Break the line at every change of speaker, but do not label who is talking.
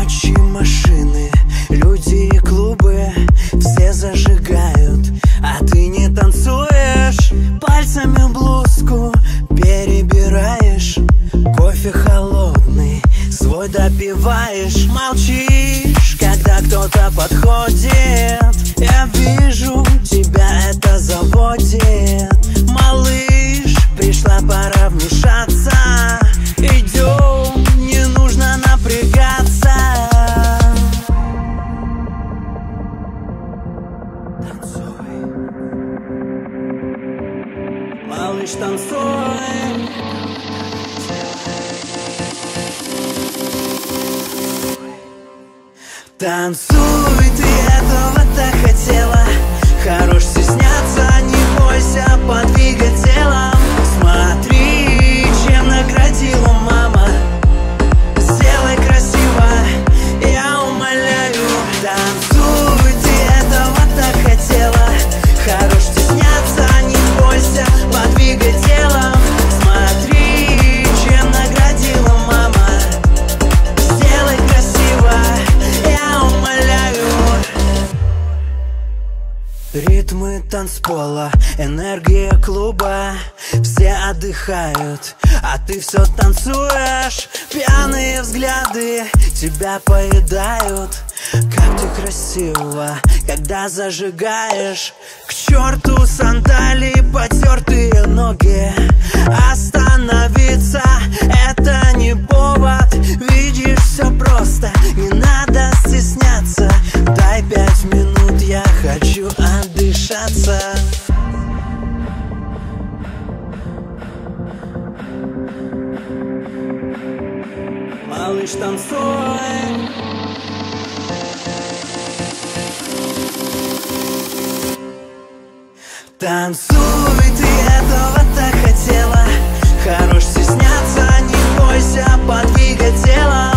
Ночи, машины, люди и клубы, все зажигают, а ты не танцуешь. Пальцами блузку перебираешь, кофе холодный свой допиваешь. Молчишь, когда кто-то подходит, я вижу, тебя это заводит. Малыш, пришла пора вмешаться. Идем, не нужно напрягаться. Танцуй, малыш, танцуй. Танцуй, ты этого так хотела. Хорош стесняться, не бойся, подвигай телом. Смотри, чем наградила мама. Сделай красиво, я умоляю. Танцуй, ты этого так хотела. Хорош стесняться, не бойся, подвигай телом. Смотри, чем наградила мама. Сделай красиво, я умоляю. Ритмы танцпола, энергия клуба, все отдыхают, а ты все танцуешь. Пьяные взгляды тебя поедают. Как ты красиво, когда зажигаешь. К черту сандалии, потертые ноги. Остановиться это не повод. Видишь, все просто, не надо стесняться. Дай 5 минут, я хочу отдышаться. Малыш, танцуй. Танцуй, ты этого так хотела. Хорош стесняться, не бойся, подвигай телом.